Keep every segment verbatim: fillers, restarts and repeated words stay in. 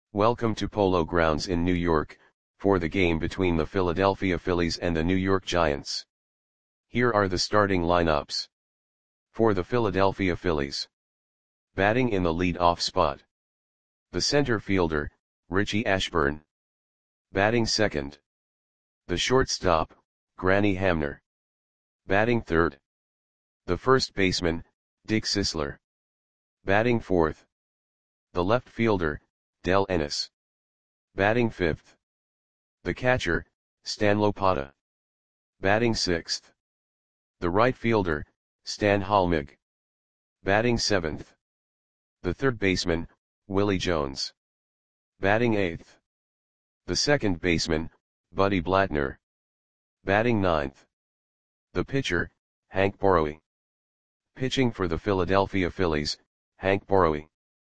Welcome to Polo Grounds in New York, for the game between the Philadelphia Phillies and the New York Giants. Here are the starting lineups. For the Philadelphia Phillies. Batting in the lead-off spot. The center fielder, Richie Ashburn. Batting second. The shortstop, Granny Hamner. Batting third. The first baseman, Dick Sisler. Batting fourth. The left fielder, Del Ennis. Batting fifth. The catcher, Stan Lopata. Batting sixth. The right fielder, Stan Halmig. Batting seventh. The third baseman, Willie Jones. Batting eighth. The second baseman, Buddy Blattner. Batting ninth. The pitcher, Hank Borowy. Pitching for the Philadelphia Phillies, Hank Borowy.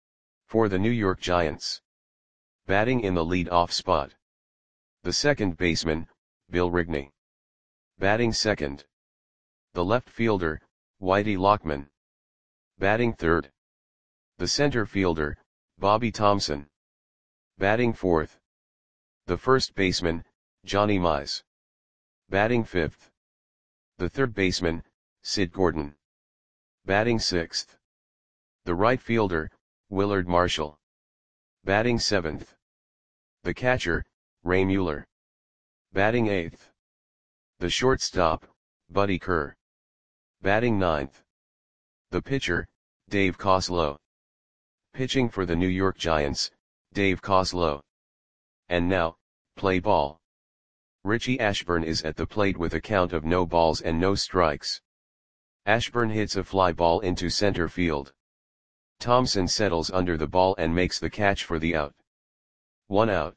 For the New York Giants. Batting in the lead-off spot. The second baseman, Bill Rigney. Batting second. The left fielder, Whitey Lockman. Batting third. The center fielder, Bobby Thomson. Batting fourth. The first baseman, Johnny Mize. Batting fifth. The third baseman, Sid Gordon. Batting sixth. The right fielder, Willard Marshall. Batting seventh. The catcher, Ray Mueller. Batting eighth. The shortstop, Buddy Kerr. Batting ninth. The pitcher, Dave Coslow. Pitching for the New York Giants, Dave Coslow. And now, play ball. Richie Ashburn is at the plate with a count of no balls and no strikes. Ashburn hits a fly ball into center field. Thomson settles under the ball and makes the catch for the out. One out.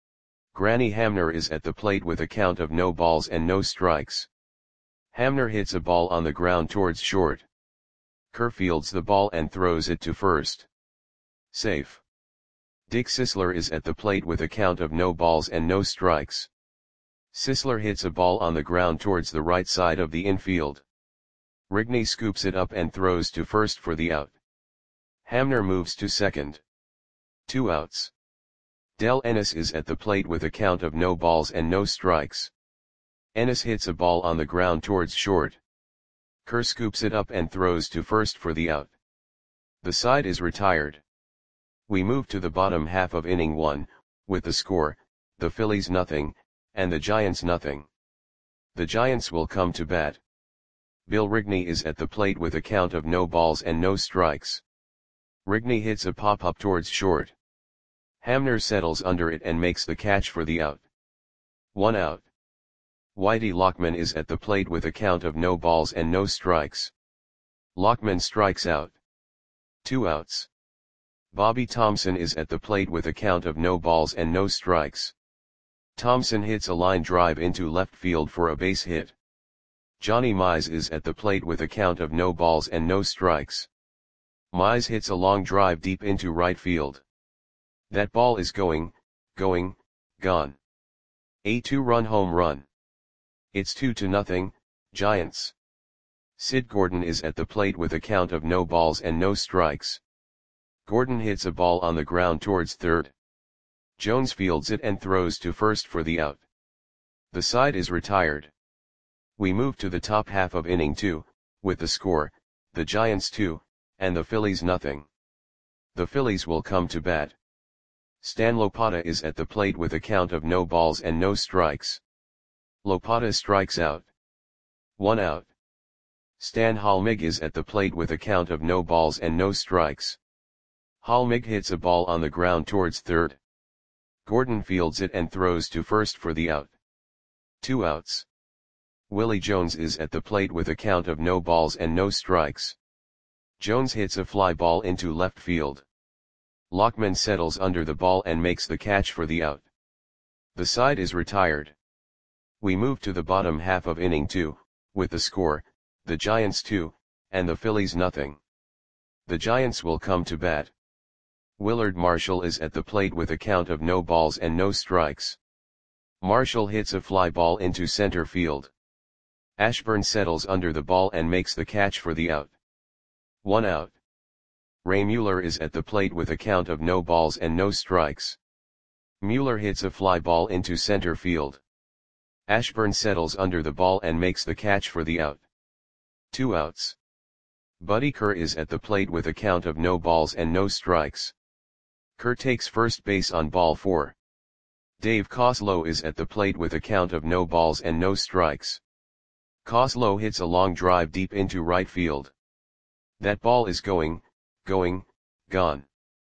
Granny Hamner is at the plate with a count of no balls and no strikes. Hamner hits a ball on the ground towards short. Kerr fields the ball and throws it to first. Safe. Dick Sisler is at the plate with a count of no balls and no strikes. Sisler hits a ball on the ground towards the right side of the infield. Rigney scoops it up and throws to first for the out. Hamner moves to second. Two outs. Del Ennis is at the plate with a count of no balls and no strikes. Ennis hits a ball on the ground towards short. Kerr scoops it up and throws to first for the out. The side is retired. We move to the bottom half of inning one, with the score, the Phillies nothing, and the Giants nothing. The Giants will come to bat. Bill Rigney is at the plate with a count of no balls and no strikes. Rigney hits a pop-up towards short. Hamner settles under it and makes the catch for the out. One out. Whitey Lockman is at the plate with a count of no balls and no strikes. Lockman strikes out. Two outs. Bobby Thomson is at the plate with a count of no balls and no strikes. Thomson hits a line drive into left field for a base hit. Johnny Mize is at the plate with a count of no balls and no strikes. Mize hits a long drive deep into right field. That ball is going, going, gone. A two-run home run. It's two to nothing, Giants. Sid Gordon is at the plate with a count of no balls and no strikes. Gordon hits a ball on the ground towards third. Jones fields it and throws to first for the out. The side is retired. We move to the top half of inning two, with the score, the Giants two, and the Phillies nothing. The Phillies will come to bat. Stan Lopata is at the plate with a count of no balls and no strikes. Lopata strikes out. One out. Stan Halmig is at the plate with a count of no balls and no strikes. Halmig hits a ball on the ground towards third. Gordon fields it and throws to first for the out. Two outs. Willie Jones is at the plate with a count of no balls and no strikes. Jones hits a fly ball into left field. Lockman settles under the ball and makes the catch for the out. The side is retired. We move to the bottom half of inning two, with the score, the Giants two, and the Phillies nothing. The Giants will come to bat. Willard Marshall is at the plate with a count of no balls and no strikes. Marshall hits a fly ball into center field. Ashburn settles under the ball and makes the catch for the out. One out. Ray Mueller is at the plate with a count of no balls and no strikes. Mueller hits a fly ball into center field. Ashburn settles under the ball and makes the catch for the out. Two outs. Buddy Kerr is at the plate with a count of no balls and no strikes. Kerr takes first base on ball four. Dave Coslow is at the plate with a count of no balls and no strikes. Coslow hits a long drive deep into right field. That ball is going, going, gone.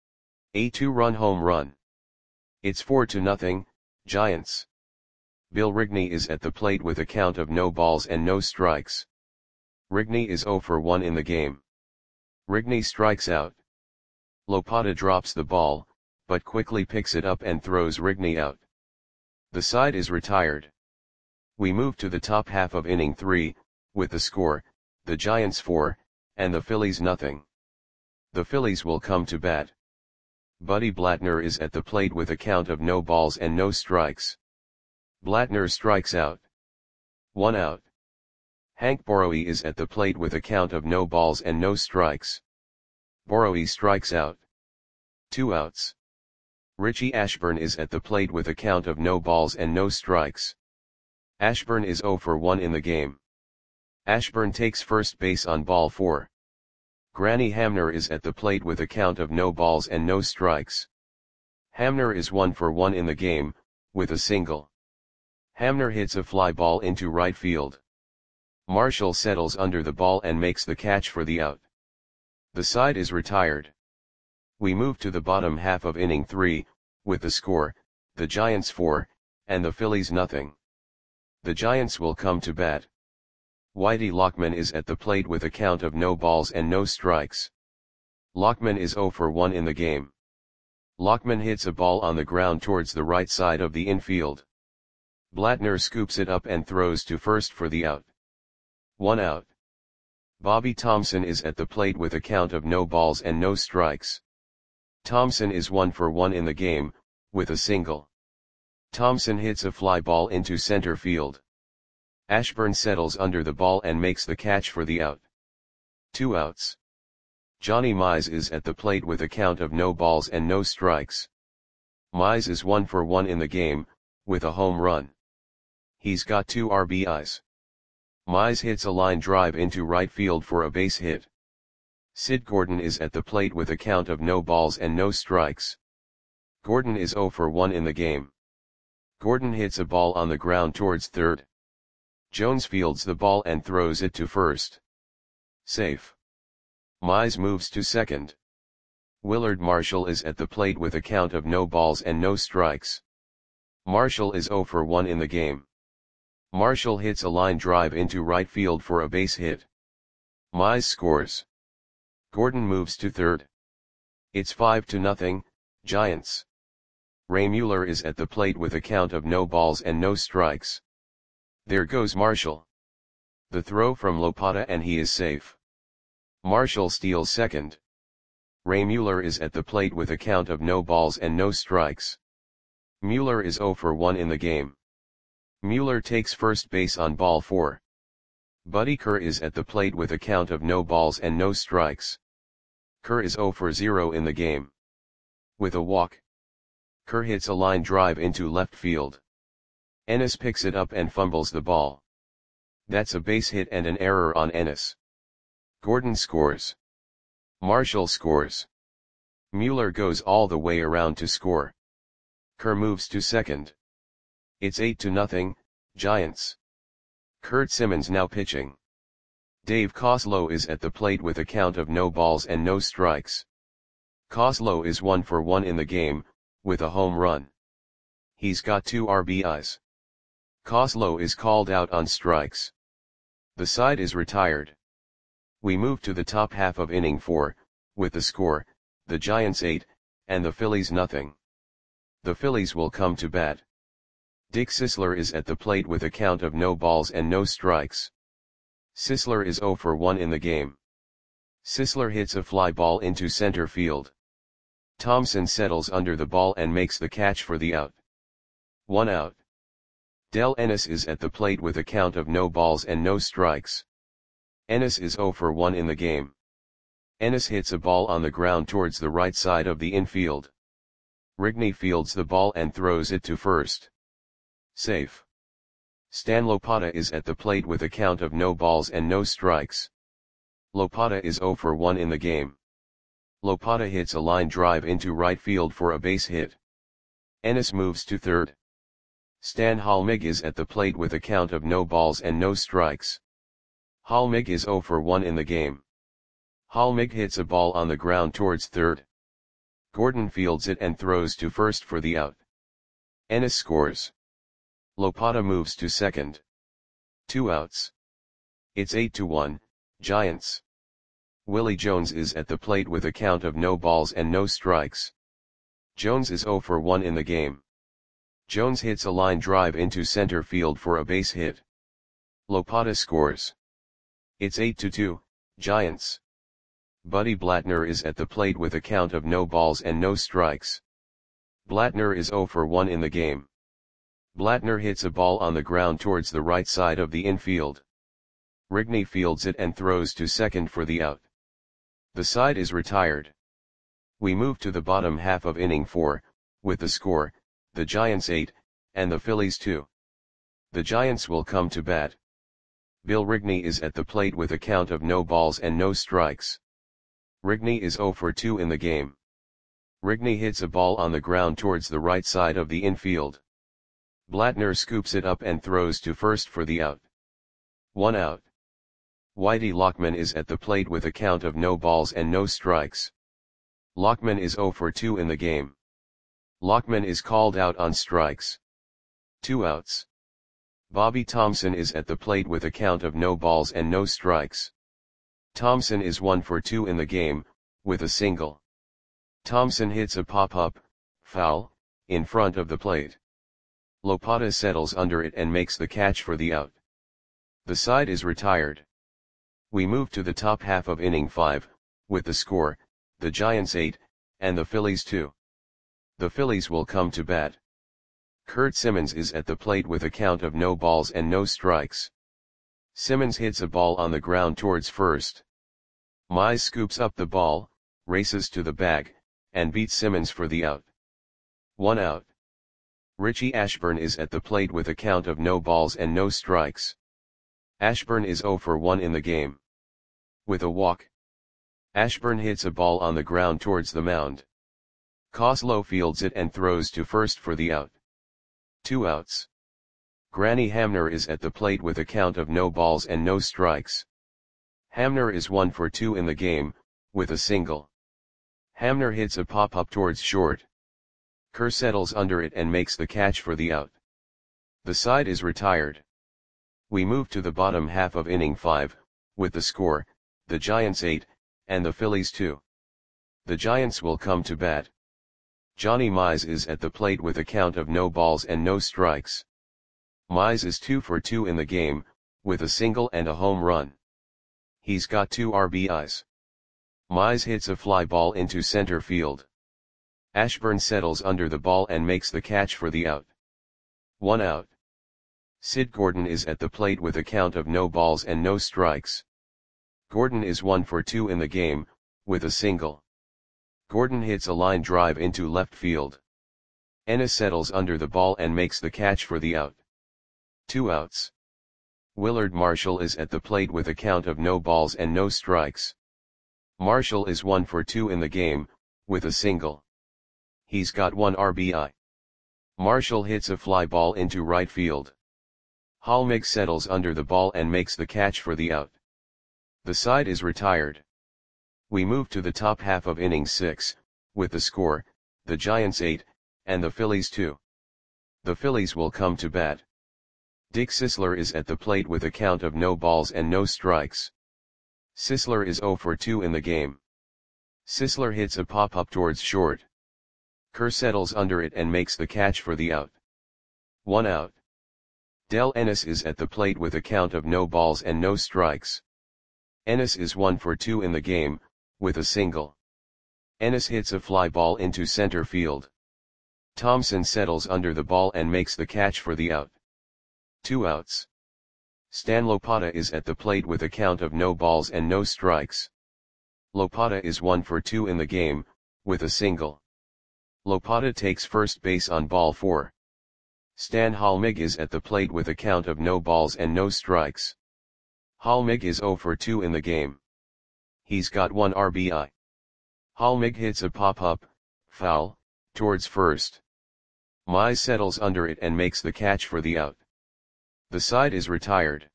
A two-run home run. It's four to nothing, Giants. Bill Rigney is at the plate with a count of no balls and no strikes. Rigney is oh for one in the game. Rigney strikes out. Lopata drops the ball, but quickly picks it up and throws Rigney out. The side is retired. We move to the top half of inning three, with the score, the Giants four, and the Phillies nothing. The Phillies will come to bat. Buddy Blattner is at the plate with a count of no balls and no strikes. Blattner strikes out. One out. Hank Borowy is at the plate with a count of no balls and no strikes. Borowy strikes out. Two outs. Richie Ashburn is at the plate with a count of no balls and no strikes. Ashburn is oh for one in the game. Ashburn takes first base on ball four. Granny Hamner is at the plate with a count of no balls and no strikes. Hamner is one for one in the game, with a single. Hamner hits a fly ball into right field. Marshall settles under the ball and makes the catch for the out. The side is retired. We move to the bottom half of inning three, with the score, the Giants four, and the Phillies nothing. The Giants will come to bat. Whitey Lockman is at the plate with a count of no balls and no strikes. Lockman is oh for one in the game. Lockman hits a ball on the ground towards the right side of the infield. Blattner scoops it up and throws to first for the out. One out. Bobby Thompson is at the plate with a count of no balls and no strikes. Thompson is one for one in the game, with a single. Thompson hits a fly ball into center field. Ashburn settles under the ball and makes the catch for the out. Two outs. Johnny Mize is at the plate with a count of no balls and no strikes. Mize is one for one in the game, with a home run. He's got two R B Is. Mize hits a line drive into right field for a base hit. Sid Gordon is at the plate with a count of no balls and no strikes. Gordon is oh for one in the game. Gordon hits a ball on the ground towards third. Jones fields the ball and throws it to first. Safe. Mize moves to second. Willard Marshall is at the plate with a count of no balls and no strikes. Marshall is oh for one in the game. Marshall hits a line drive into right field for a base hit. Mize scores. Gordon moves to third. It's five to nothing, Giants. Ray Mueller is at the plate with a count of no balls and no strikes. There goes Marshall. The throw from Lopata and he is safe. Marshall steals second. Ray Mueller is at the plate with a count of no balls and no strikes. Mueller is oh for one in the game. Mueller takes first base on ball four. Buddy Kerr is at the plate with a count of no balls and no strikes. Kerr is oh for zero in the game. With a walk. Kerr hits a line drive into left field. Ennis picks it up and fumbles the ball. That's a base hit and an error on Ennis. Gordon scores. Marshall scores. Mueller goes all the way around to score. Kerr moves to second. It's eight to nothing, Giants. Kurt Simmons now pitching. Dave Coslow is at the plate with a count of no balls and no strikes. Coslow is one for one in the game, with a home run. He's got two R B Is. Coslow is called out on strikes. The side is retired. We move to the top half of inning four, with the score, the Giants eight, and the Phillies nothing. The Phillies will come to bat. Dick Sisler is at the plate with a count of no balls and no strikes. Sisler is oh for one in the game. Sisler hits a fly ball into center field. Thompson settles under the ball and makes the catch for the out. One out. Del Ennis is at the plate with a count of no balls and no strikes. Ennis is oh for one in the game. Ennis hits a ball on the ground towards the right side of the infield. Rigney fields the ball and throws it to first. Safe. Stan Lopata is at the plate with a count of no balls and no strikes. Lopata is zero for one in the game. Lopata hits a line drive into right field for a base hit. Ennis moves to third. Stan Halmig is at the plate with a count of no balls and no strikes. Halmig is zero for one in the game. Halmig hits a ball on the ground towards third. Gordon fields it and throws to first for the out. Ennis scores. Lopata moves to second. Two outs. It's eight to one, Giants. Willie Jones is at the plate with a count of no balls and no strikes. Jones is zero for one in the game. Jones hits a line drive into center field for a base hit. Lopata scores. It's eight to two, Giants. Buddy Blattner is at the plate with a count of no balls and no strikes. Blattner is zero for one in the game. Blattner hits a ball on the ground towards the right side of the infield. Rigney fields it and throws to second for the out. The side is retired. We move to the bottom half of inning four, with the score, the Giants eight, and the Phillies two. The Giants will come to bat. Bill Rigney is at the plate with a count of no balls and no strikes. Rigney is zero for two in the game. Rigney hits a ball on the ground towards the right side of the infield. Blattner scoops it up and throws to first for the out. One out. Whitey Lockman is at the plate with a count of no balls and no strikes. Lockman is zero for two in the game. Lockman is called out on strikes. Two outs. Bobby Thompson is at the plate with a count of no balls and no strikes. Thompson is one for two in the game, with a single. Thompson hits a pop-up, foul, in front of the plate. Lopata settles under it and makes the catch for the out. The side is retired. We move to the top half of inning five, with the score, the Giants eight, and the Phillies two. The Phillies will come to bat. Kurt Simmons is at the plate with a count of no balls and no strikes. Simmons hits a ball on the ground towards first. Mize scoops up the ball, races to the bag, and beats Simmons for the out. One out. Richie Ashburn is at the plate with a count of no balls and no strikes. Ashburn is zero for one in the game. With a walk. Ashburn hits a ball on the ground towards the mound. Koslow fields it and throws to first for the out. Two outs. Granny Hamner is at the plate with a count of no balls and no strikes. Hamner is one for two in the game, with a single. Hamner hits a pop-up towards short. Kerr settles under it and makes the catch for the out. The side is retired. We move to the bottom half of inning five, with the score, the Giants eight, and the Phillies two. The Giants will come to bat. Johnny Mize is at the plate with a count of no balls and no strikes. Mize is two for two in the game, with a single and a home run. He's got two R B Is. Mize hits a fly ball into center field. Ashburn settles under the ball and makes the catch for the out. One out. Sid Gordon is at the plate with a count of no balls and no strikes. Gordon is one for two in the game, with a single. Gordon hits a line drive into left field. Ennis settles under the ball and makes the catch for the out. Two outs. Willard Marshall is at the plate with a count of no balls and no strikes. Marshall is one for two in the game, with a single. He's got one R B I. Marshall hits a fly ball into right field. Halmig settles under the ball and makes the catch for the out. The side is retired. We move to the top half of inning six, with the score, the Giants eight, and the Phillies two. The Phillies will come to bat. Dick Sisler is at the plate with a count of no balls and no strikes. Sisler is zero for two in the game. Sisler hits a pop-up towards short. Kerr settles under it and makes the catch for the out. One out. Del Ennis is at the plate with a count of no balls and no strikes. Ennis is one for two in the game, with a single. Ennis hits a fly ball into center field. Thompson settles under the ball and makes the catch for the out. Two outs. Stan Lopata is at the plate with a count of no balls and no strikes. Lopata is one for two in the game, with a single. Lopata takes first base on ball four. Stan Halmig is at the plate with a count of no balls and no strikes. Halmig is zero for two in the game. He's got one R B I. Halmig hits a pop-up, foul, towards first. Mize settles under it and makes the catch for the out. The side is retired.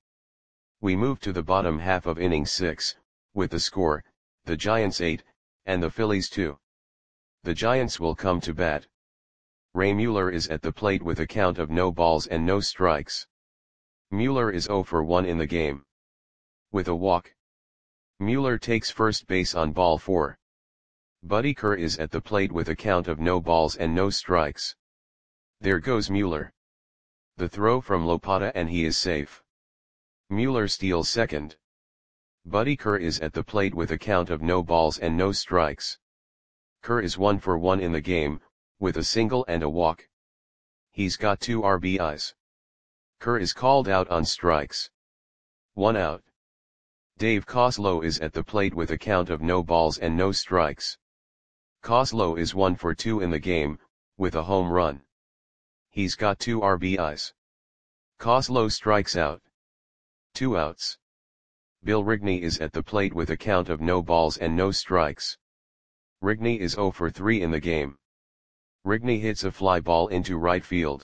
We move to the bottom half of inning six, with the score, the Giants eight, and the Phillies two. The Giants will come to bat. Ray Mueller is at the plate with a count of no balls and no strikes. Mueller is zero for one in the game. With a walk. Mueller takes first base on ball four. Buddy Kerr is at the plate with a count of no balls and no strikes. There goes Mueller. The throw from Lopata and he is safe. Mueller steals second. Buddy Kerr is at the plate with a count of no balls and no strikes. Kerr is one for one in the game, with a single and a walk. He's got two R B Is. Kerr is called out on strikes. One out. Dave Koslow is at the plate with a count of no balls and no strikes. Koslow is one for two in the game, with a home run. He's got two R B Is. Koslow strikes out. Two outs. Bill Rigney is at the plate with a count of no balls and no strikes. Rigney is zero for three in the game. Rigney hits a fly ball into right field.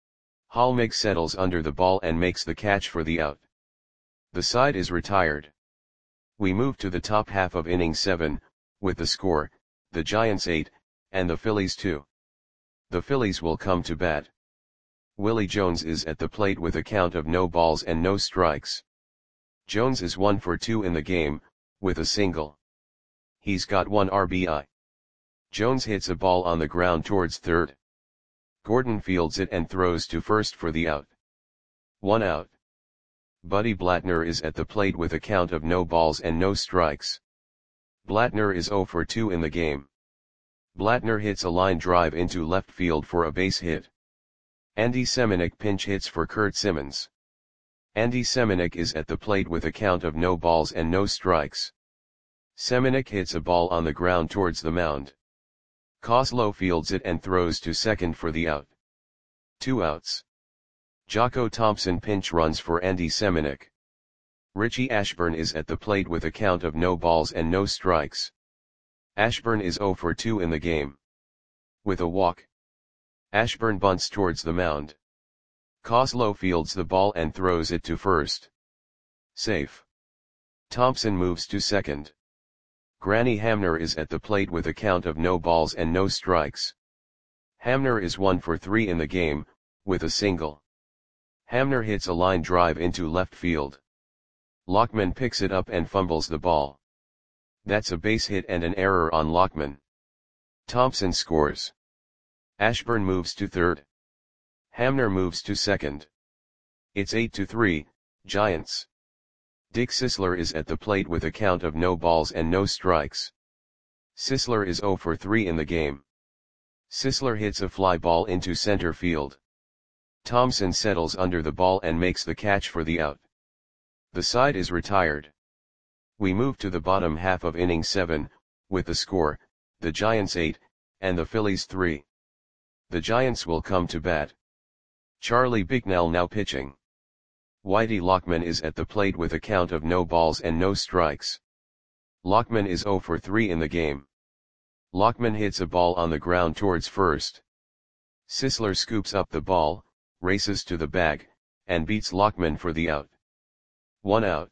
Halmig settles under the ball and makes the catch for the out. The side is retired. We move to the top half of inning seven, with the score, the Giants eight, and the Phillies two. The Phillies will come to bat. Willie Jones is at the plate with a count of no balls and no strikes. Jones is one for two in the game, with a single. He's got one R B I. Jones hits a ball on the ground towards third. Gordon fields it and throws to first for the out. One out. Buddy Blattner is at the plate with a count of no balls and no strikes. Blattner is zero for two in the game. Blattner hits a line drive into left field for a base hit. Andy Semenuk pinch hits for Kurt Simmons. Andy Semenuk is at the plate with a count of no balls and no strikes. Semenuk hits a ball on the ground towards the mound. Koslow fields it and throws to second for the out. Two outs. Jocko Thompson pinch runs for Andy Semenuk. Richie Ashburn is at the plate with a count of no balls and no strikes. Ashburn is zero for two in the game. With a walk. Ashburn bunts towards the mound. Koslow fields the ball and throws it to first. Safe. Thompson moves to second. Granny Hamner is at the plate with a count of no balls and no strikes. Hamner is one for three in the game, with a single. Hamner hits a line drive into left field. Lockman picks it up and fumbles the ball. That's a base hit and an error on Lockman. Thompson scores. Ashburn moves to third. Hamner moves to second. It's eight to three, Giants. Dick Sisler is at the plate with a count of no balls and no strikes. Sisler is zero for three in the game. Sisler hits a fly ball into center field. Thompson settles under the ball and makes the catch for the out. The side is retired. We move to the bottom half of inning seven, with the score, the Giants eight, and the Phillies three. The Giants will come to bat. Charlie Bicknell now pitching. Whitey Lockman is at the plate with a count of no balls and no strikes. Lockman is zero for three in the game. Lockman hits a ball on the ground towards first. Sisler scoops up the ball, races to the bag, and beats Lockman for the out. One out.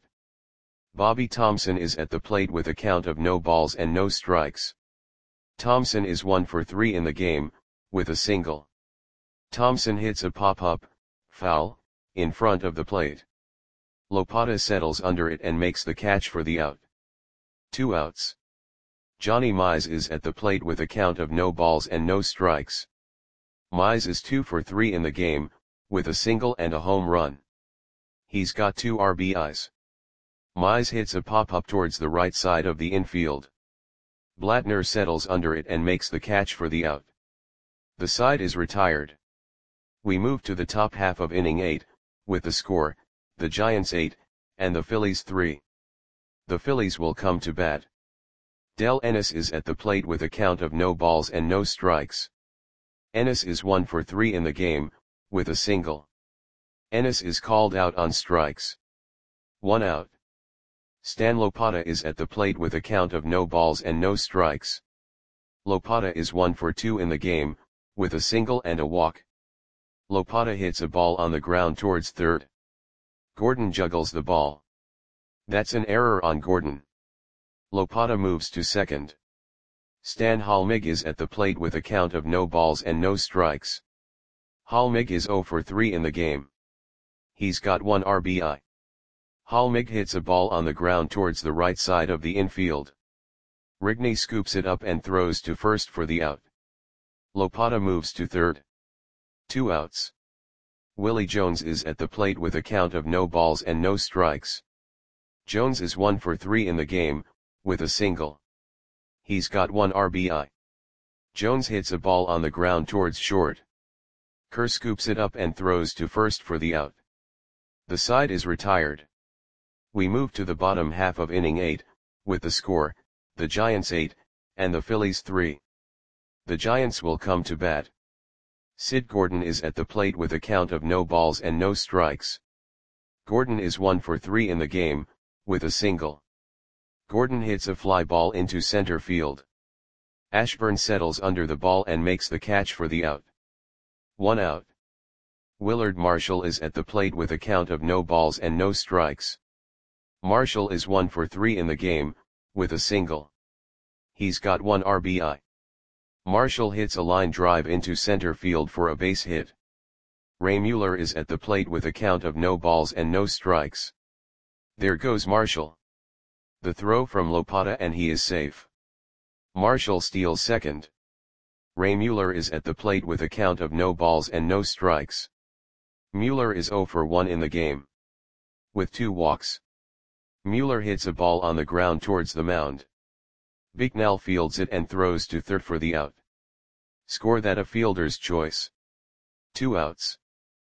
Bobby Thompson is at the plate with a count of no balls and no strikes. Thompson is one for three in the game, with a single. Thompson hits a pop-up, foul, in front of the plate. Lopata settles under it and makes the catch for the out. Two outs. Johnny Mize is at the plate with a count of no balls and no strikes. Mize is two for three in the game, with a single and a home run. He's got two R B Is. Mize hits a pop-up towards the right side of the infield. Blattner settles under it and makes the catch for the out. The side is retired. We move to the top half of inning eight, with the score, the Giants eight, and the Phillies three. The Phillies will come to bat. Del Ennis is at the plate with a count of no balls and no strikes. Ennis is one for three in the game, with a single. Ennis is called out on strikes. One out. Stan Lopata is at the plate with a count of no balls and no strikes. Lopata is one for two in the game, with a single and a walk. Lopata hits a ball on the ground towards third. Gordon juggles the ball. That's an error on Gordon. Lopata moves to second. Stan Halmig is at the plate with a count of no balls and no strikes. Halmig is zero for three in the game. He's got one R B I. Halmig hits a ball on the ground towards the right side of the infield. Rigney scoops it up and throws to first for the out. Lopata moves to third. Two outs. Willie Jones is at the plate with a count of no balls and no strikes. Jones is one for three in the game, with a single. He's got one R B I. Jones hits a ball on the ground towards short. Kerr scoops it up and throws to first for the out. The side is retired. We move to the bottom half of inning eight, with the score, the Giants eight, and the Phillies three. The Giants will come to bat. Sid Gordon is at the plate with a count of no balls and no strikes. Gordon is one for three in the game, with a single. Gordon hits a fly ball into center field. Ashburn settles under the ball and makes the catch for the out. One out. Willard Marshall is at the plate with a count of no balls and no strikes. Marshall is one for three in the game, with a single. He's got one R B I. Marshall hits a line drive into center field for a base hit. Ray Mueller is at the plate with a count of no balls and no strikes. There goes Marshall. The throw from Lopata and he is safe. Marshall steals second. Ray Mueller is at the plate with a count of no balls and no strikes. Mueller is zero for one in the game. With two walks. Mueller hits a ball on the ground towards the mound. Bicknell fields it and throws to third for the out. Score that a fielder's choice. Two outs.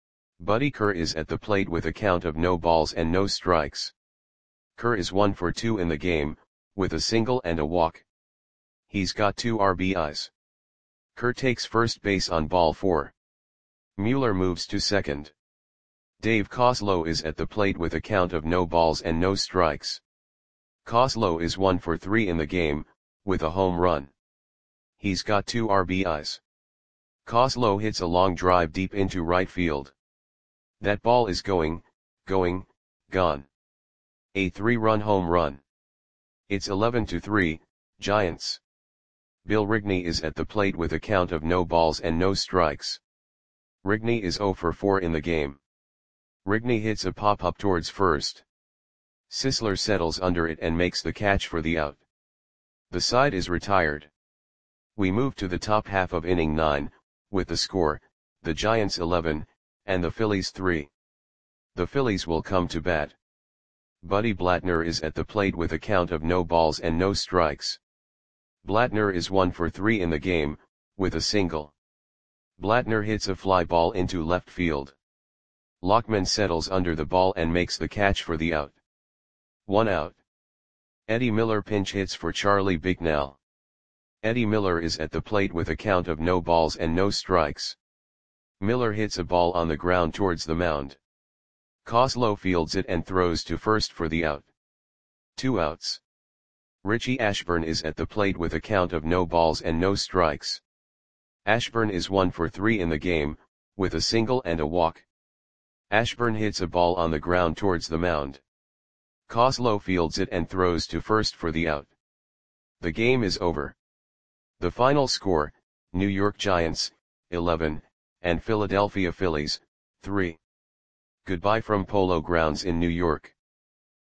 Buddy Kerr is at the plate with a count of no balls and no strikes. Kerr is one for two in the game, with a single and a walk. He's got two R B Is. Kerr takes first base on ball four. Mueller moves to second. Dave Coslow is at the plate with a count of no balls and no strikes. Coslow is one for three in the game, with a home run. He's got two R B Is. Coslow hits a long drive deep into right field. That ball is going, going, gone. A three-run home run. It's eleven to three, Giants. Bill Rigney is at the plate with a count of no balls and no strikes. Rigney is zero for four in the game. Rigney hits a pop-up towards first. Sisler settles under it and makes the catch for the out. The side is retired. We move to the top half of inning nine, with the score, the Giants eleven, and the Phillies three. The Phillies will come to bat. Buddy Blattner is at the plate with a count of no balls and no strikes. Blattner is one for three in the game, with a single. Blattner hits a fly ball into left field. Lockman settles under the ball and makes the catch for the out. One out. Eddie Miller pinch hits for Charlie Bicknell. Eddie Miller is at the plate with a count of no balls and no strikes. Miller hits a ball on the ground towards the mound. Coslow fields it and throws to first for the out. Two outs. Richie Ashburn is at the plate with a count of no balls and no strikes. Ashburn is one for three in the game, with a single and a walk. Ashburn hits a ball on the ground towards the mound. Coslow fields it and throws to first for the out. The game is over. The final score, New York Giants, eleven, and Philadelphia Phillies, three. Goodbye from Polo Grounds in New York.